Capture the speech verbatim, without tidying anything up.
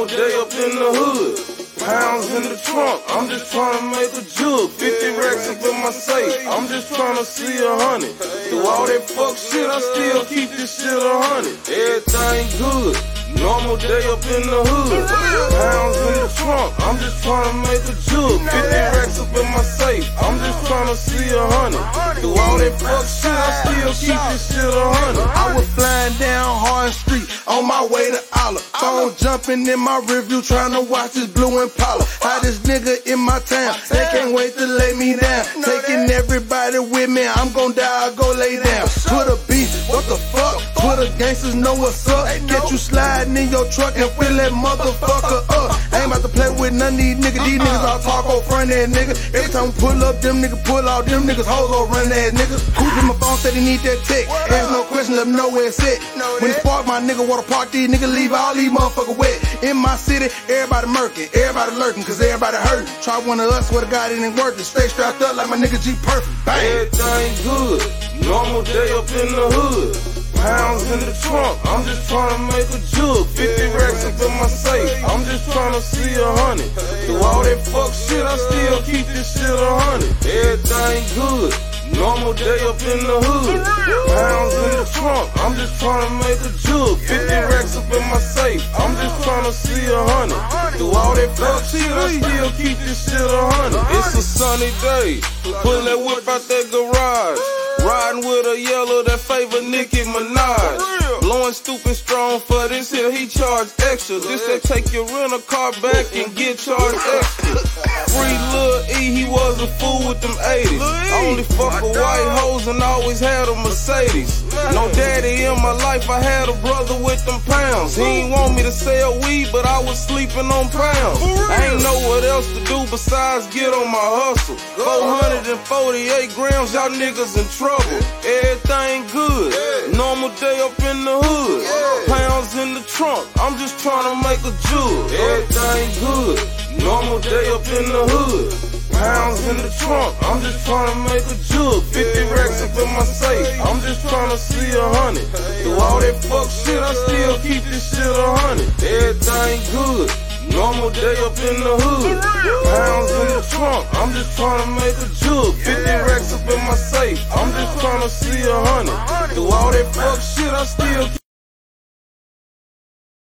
Normal day up in the hood. Pounds in the trunk, I'm just trying to make a jug. Fifty racks up in my safe, I'm just trying to see a hundred. Through all that fuck shit, I still keep this shit a hundred. Everything good, normal day up in the hood. Pounds in the trunk, I'm just trying to make a jug. Fifty racks up in my safe, I'm just trying to see a hundred. Through all that fuck shit, I still keep this shit a hundred. I was flying down Hard Street on my way to Olive. Phone jumping in my rearview, trying to watch this blue Impala. Hottest nigga in my town, they can't wait to lay me down. Taking everybody with me, I'm gon' die, I go lay down. Put a beat, what the fuck? Put a gangsters know what's up. Get you sliding in your truck and fill that motherfucker up. I ain't about to play with none of these niggas. These niggas all talk on front ass niggas. Every time we pull up, them niggas pull out. Them niggas hoes all run ass niggas. Who's in my phone said he need that tech? Ask no question, let him know where it's at. When he spark, my nigga wanna park these niggas, leave all these motherfuckers wet. In my city, everybody murking, everybody lurking, cause everybody hurting. Try one of us, swear to God it ain't working. Stay strapped up like my nigga G Perfect. Bang! Everything good, normal day up in the hood. Pounds in the trunk, I'm just trying to make a jug. Fifty racks up in my safe, I'm just trying to see a hundred. Through all that fuck shit, I still keep this shit a hundred. Everything good, normal day up in the hood. Pounds in the trunk, I'm just trying to make a jug. Fifty racks up in my safe, I'm just trying to see a hundred. Through all that fuck shit, I still keep this shit a hundred. It's a sunny day, pull that whip out that garage. Riding with a yellow that favor Nicki Minaj. Blowing stupid strong for this here, he charge extra. This that take your rental car back and get charged extra. Free Lil E, he was a fool with them eighties. Only fuck with white hoes and always had a Mercedes. No daddy in my life, I had a brother with them pounds. He ain't want me to sell weed, but I was sleeping on pounds. I ain't know what else to do besides get on my hustle. four hundred forty-eight grams, y'all niggas in trouble. Everything good, normal day up in the hood. Pounds in the trunk, I'm just trying to make a jug. Everything good, normal day up in the hood. Pounds in the trunk, I'm just trying to make a jug. Fifty racks up in my safe, I'm just trying to see a hundred. Through all that fuck shit, I still keep this shit a hundred. Everything good, normal day up in the hood. Pounds in the trunk, I'm just trying to make a jug. Fifty racks up in my safe, I'm just trying to see a hundred. Through all that fuck shit, I still keep